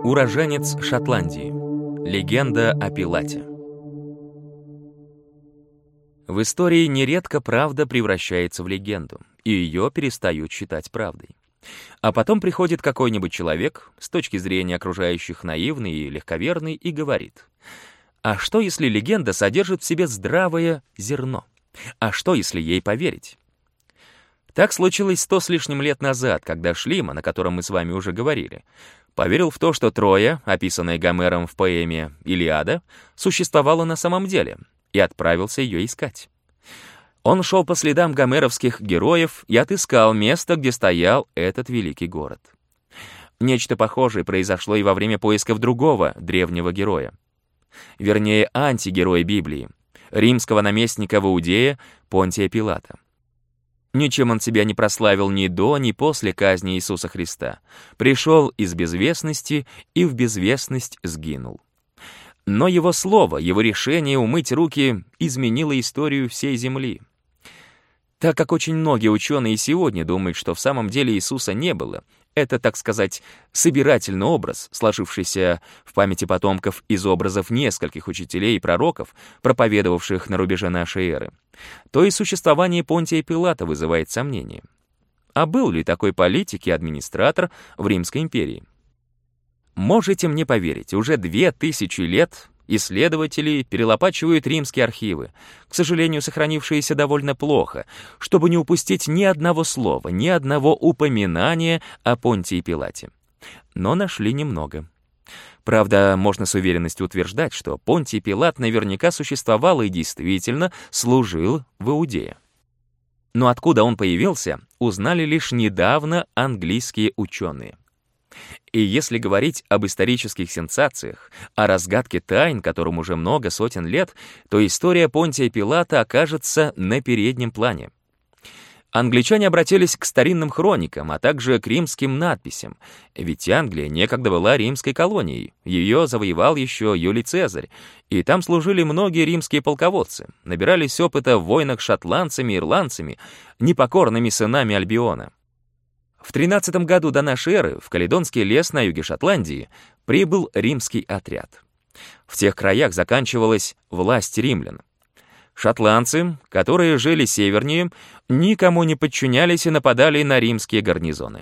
Уроженец Шотландии. Легенда о Пилате. В истории нередко правда превращается в легенду, и ее перестают считать правдой. А потом приходит какой-нибудь человек, с точки зрения окружающих наивный и легковерный, и говорит: а что, если легенда содержит в себе здравое зерно? А что, если ей поверить? Так случилось 100 с лишним лет назад, когда Шлиман, о котором мы с вами уже говорили, поверил в то, что Троя, описанная Гомером в поэме «Илиада», существовала на самом деле, и отправился ее искать. Он шел по следам гомеровских героев и отыскал место, где стоял этот великий город. Нечто похожее произошло и во время поисков другого древнего героя. Вернее, антигероя Библии, римского наместника в Иудее Понтия Пилата. Ничем он себя не прославил ни до, ни после казни Иисуса Христа. Пришел из безвестности и в безвестность сгинул. Но его слово, его решение умыть руки изменило историю всей земли. Так как очень многие ученые сегодня думают, что в самом деле Иисуса не было, это, так сказать, собирательный образ, сложившийся в памяти потомков из образов нескольких учителей и пророков, проповедовавших на рубеже нашей эры, то и существование Понтия Пилата вызывает сомнения. А был ли такой политик и администратор в Римской империи? Можете мне поверить, уже 2000 лет исследователи перелопачивают римские архивы, к сожалению, сохранившиеся довольно плохо, чтобы не упустить ни одного слова, ни одного упоминания о Понтии Пилате. Но нашли немного. Правда, можно с уверенностью утверждать, что Понтий Пилат наверняка существовал и действительно служил в Иудее. Но откуда он появился, узнали лишь недавно английские ученые. И если говорить об исторических сенсациях, о разгадке тайн, которым уже много сотен лет, то история Понтия Пилата окажется на переднем плане. Англичане обратились к старинным хроникам, а также к римским надписям, ведь Англия некогда была римской колонией, ее завоевал еще Юлий Цезарь, и там служили многие римские полководцы, набирались опыта в войнах с шотландцами и ирландцами, непокорными сынами Альбиона. В 13 году до нашей эры в Каледонский лес на юге Шотландии прибыл римский отряд. В тех краях заканчивалась власть римлян. Шотландцы, которые жили севернее, никому не подчинялись и нападали на римские гарнизоны.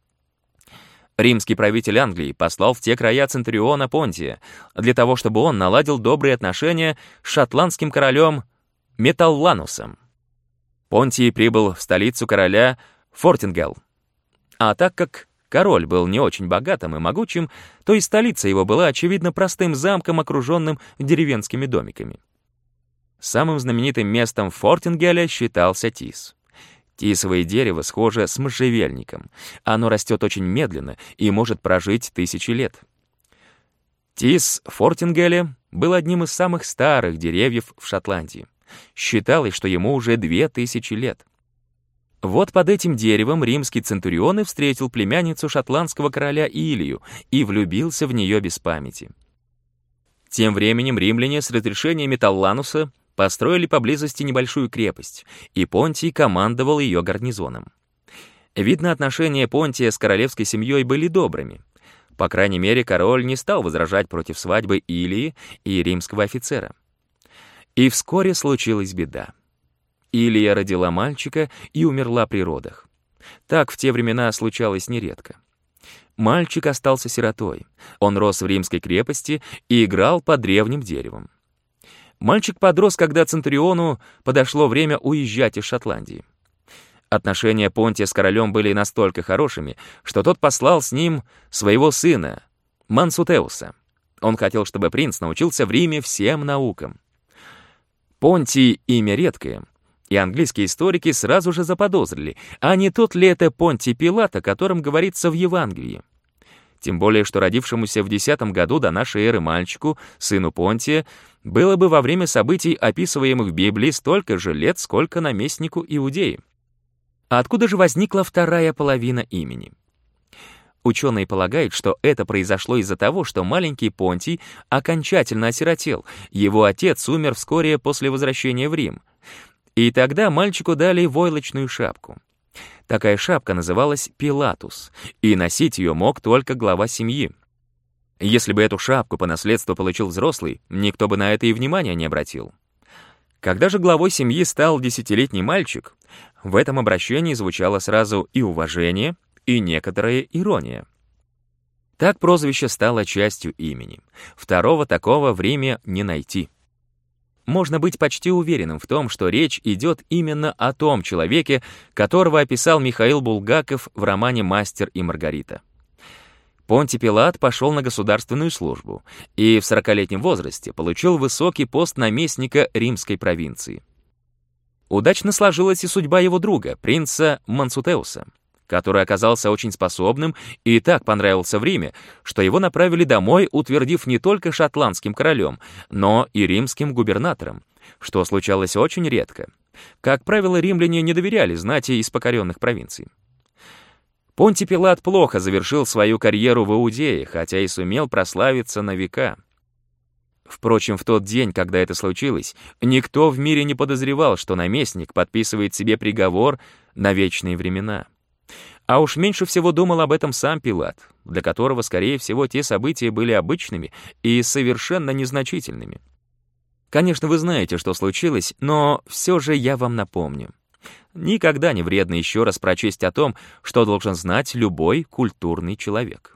Римский правитель Англии послал в те края центуриона Понтия для того, чтобы он наладил добрые отношения с шотландским королем Металланусом. Понтий прибыл в столицу короля Фортингел. А так как король был не очень богатым и могучим, то и столица его была, очевидно, простым замком, окруженным деревенскими домиками. Самым знаменитым местом в Фортингеле считался тис. Тисовое дерево схоже с можжевельником. Оно растет очень медленно и может прожить 1000 лет. Тис в Фортингеле был одним из самых старых деревьев в Шотландии. Считалось, что ему уже 2000 лет. Вот под этим деревом римский центурион и встретил племянницу шотландского короля Илию и влюбился в нее без памяти. Тем временем римляне с разрешения Металлануса построили поблизости небольшую крепость, и Понтий командовал ее гарнизоном. Видно, отношения Понтия с королевской семьей были добрыми. По крайней мере, король не стал возражать против свадьбы Илии и римского офицера. И вскоре случилась беда. Илия родила мальчика и умерла при родах. Так в те времена случалось нередко. Мальчик остался сиротой. Он рос в римской крепости и играл под древним деревом. Мальчик подрос, когда центуриону подошло время уезжать из Шотландии. Отношения Понтия с королем были настолько хорошими, что тот послал с ним своего сына, Мансутеуса. Он хотел, чтобы принц научился в Риме всем наукам. Понтий — имя редкое, и английские историки сразу же заподозрили, а не тот ли это Понтий Пилат, о котором говорится в Евангелии. Тем более, что родившемуся в 10 году до нашей эры мальчику, сыну Понтия, было бы во время событий, описываемых в Библии, столько же лет, сколько наместнику Иудеи. А откуда же возникла вторая половина имени? Ученые полагают, что это произошло из-за того, что маленький Понтий окончательно осиротел, его отец умер вскоре после возвращения в Рим. И тогда мальчику дали войлочную шапку. Такая шапка называлась пилатус, и носить ее мог только глава семьи. Если бы эту шапку по наследству получил взрослый, никто бы на это и внимания не обратил. Когда же главой семьи стал 10-летний мальчик, в этом обращении звучало сразу и уважение, и некоторая ирония. Так прозвище стало частью имени. Второго такого в Риме не найти. Можно быть почти уверенным в том, что речь идет именно о том человеке, которого описал Михаил Булгаков в романе «Мастер и Маргарита». Понтий Пилат пошел на государственную службу и в 40-летнем возрасте получил высокий пост наместника римской провинции. Удачно сложилась и судьба его друга, принца Мансутеуса, который оказался очень способным и так понравился в Риме, что его направили домой, утвердив не только шотландским королем, но и римским губернатором, что случалось очень редко. Как правило, римляне не доверяли знати из покоренных провинций. Понтий Пилат плохо завершил свою карьеру в Иудее, хотя и сумел прославиться на века. Впрочем, в тот день, когда это случилось, никто в мире не подозревал, что наместник подписывает себе приговор на вечные времена. А уж меньше всего думал об этом сам Пилат, для которого, скорее всего, те события были обычными и совершенно незначительными. Конечно, вы знаете, что случилось, но все же я вам напомню. Никогда не вредно еще раз прочесть о том, что должен знать любой культурный человек.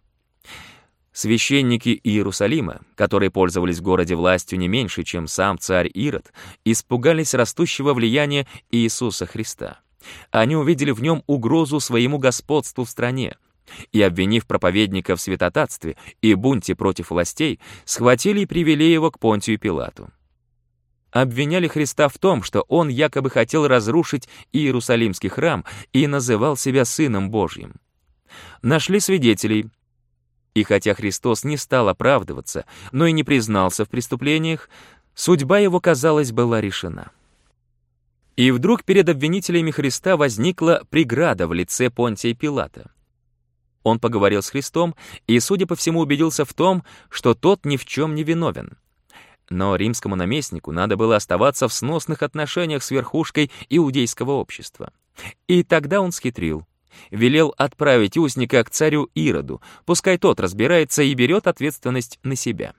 Священники Иерусалима, которые пользовались в городе властью не меньше, чем сам царь Ирод, испугались растущего влияния Иисуса Христа. Они увидели в нем угрозу своему господству в стране и, обвинив проповедника в святотатстве и бунте против властей, схватили и привели его к Понтию Пилату. Обвиняли Христа в том, что он якобы хотел разрушить Иерусалимский храм и называл себя Сыном Божьим. Нашли свидетелей, и хотя Христос не стал оправдываться, но и не признался в преступлениях, судьба его, казалось, была решена. И вдруг перед обвинителями Христа возникла преграда в лице Понтия Пилата. Он поговорил с Христом и, судя по всему, убедился в том, что тот ни в чем не виновен. Но римскому наместнику надо было оставаться в сносных отношениях с верхушкой иудейского общества. И тогда он схитрил. Велел отправить узника к царю Ироду, пускай тот разбирается и берет ответственность на себя.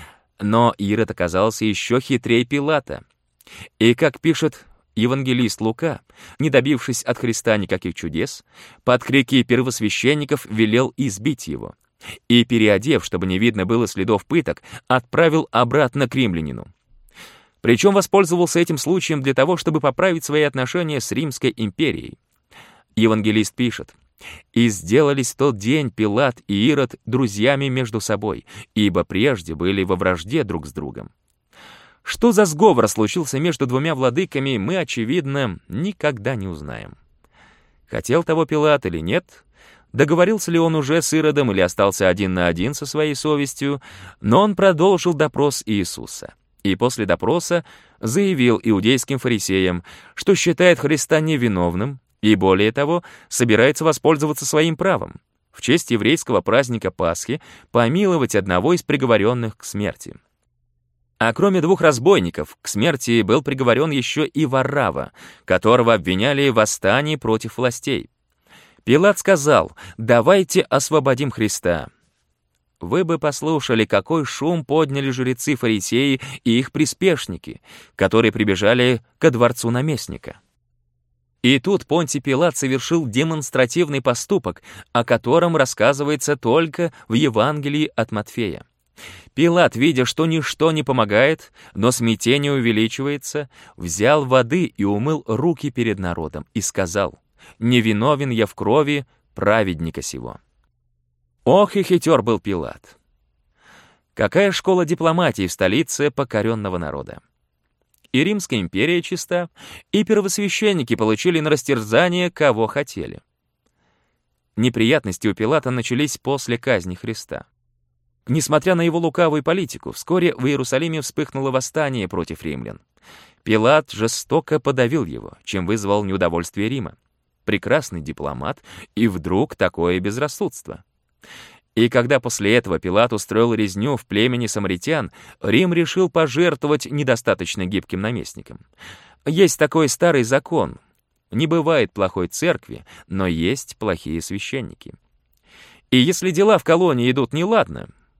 Но Ирод оказался еще хитрее Пилата. И, как пишет евангелист Лука, не добившись от Христа никаких чудес, под крики первосвященников велел избить его. И, переодев, чтобы не видно было следов пыток, отправил обратно к римлянину. Причем воспользовался этим случаем для того, чтобы поправить свои отношения с Римской империей. Евангелист пишет: «И сделались в тот день Пилат и Ирод друзьями между собой, ибо прежде были во вражде друг с другом». Что за сговор случился между двумя владыками, мы, очевидно, никогда не узнаем. Хотел того Пилат или нет, договорился ли он уже с Иродом или остался один на один со своей совестью, но он продолжил допрос Иисуса. И после допроса заявил иудейским фарисеям, что считает Христа невиновным и, более того, собирается воспользоваться своим правом в честь еврейского праздника Пасхи помиловать одного из приговоренных к смерти. А кроме двух разбойников, к смерти был приговорен еще и Варрава, которого обвиняли в восстании против властей. Пилат сказал: «Давайте освободим Христа». Вы бы послушали, какой шум подняли жрецы-фарисеи и их приспешники, которые прибежали ко дворцу наместника. И тут Понтий Пилат совершил демонстративный поступок, о котором рассказывается только в Евангелии от Матфея. Пилат, видя, что ничто не помогает, но смятение увеличивается, взял воды и умыл руки перед народом и сказал: «Невиновен я в крови праведника сего». Ох и хитер был Пилат! Какая школа дипломатии в столице покоренного народа! И Римская империя чиста, и первосвященники получили на растерзание, кого хотели. Неприятности у Пилата начались после казни Христа. Несмотря на его лукавую политику, вскоре в Иерусалиме вспыхнуло восстание против римлян. Пилат жестоко подавил его, чем вызвал неудовольствие Рима. Прекрасный дипломат, и вдруг такое безрассудство. И когда после этого Пилат устроил резню в племени самаритян, Рим решил пожертвовать недостаточно гибким наместником. Есть такой старый закон: не бывает плохой церкви, но есть плохие священники. И если дела в колонии идут неладно,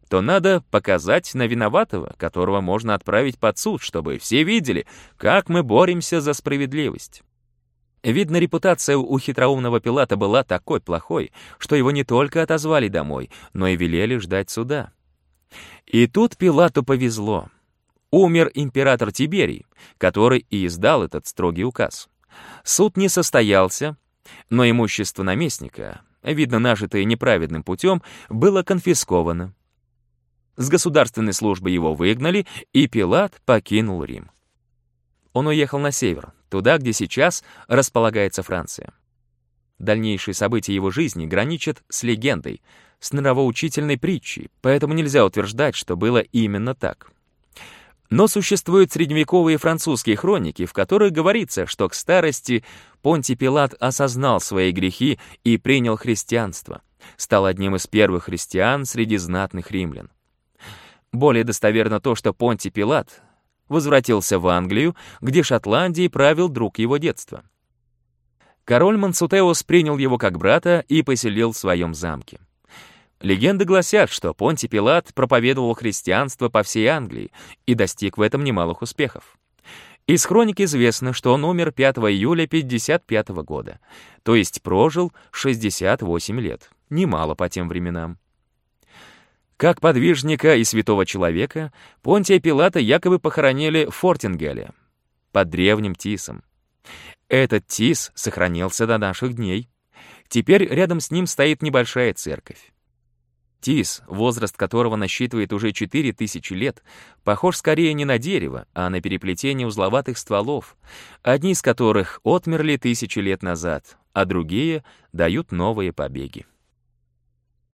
то надо показать на виноватого, которого можно отправить под суд, чтобы все видели, как мы боремся за справедливость. Видно, репутация у хитроумного Пилата была такой плохой, что его не только отозвали домой, но и велели ждать суда. И тут Пилату повезло. Умер император Тиберий, который и издал этот строгий указ. Суд не состоялся, но имущество наместника, видно, нажитое неправедным путем, было конфисковано. С государственной службы его выгнали, и Пилат покинул Рим. Он уехал на север, туда, где сейчас располагается Франция. Дальнейшие события его жизни граничат с легендой, с нравоучительной притчей, поэтому нельзя утверждать, что было именно так. Но существуют средневековые французские хроники, в которых говорится, что к старости Понтий Пилат осознал свои грехи и принял христианство, стал одним из первых христиан среди знатных римлян. Более достоверно то, что Понтий Пилат возвратился в Англию, где Шотландией правил друг его детства. Король Монсутеус принял его как брата и поселил в своем замке. Легенды гласят, что Понтий Пилат проповедовал христианство по всей Англии и достиг в этом немалых успехов. Из хроник известно, что он умер 5 июля 55 года, то есть прожил 68 лет, немало по тем временам. Как подвижника и святого человека, Понтия Пилата якобы похоронили в Фортингалле, под древним Тисом. Этот Тис сохранился до наших дней. Теперь рядом с ним стоит небольшая церковь. Тис, возраст которого насчитывает уже 4000 лет, похож скорее не на дерево, а на переплетение узловатых стволов, одни из которых отмерли 1000 лет назад, а другие дают новые побеги.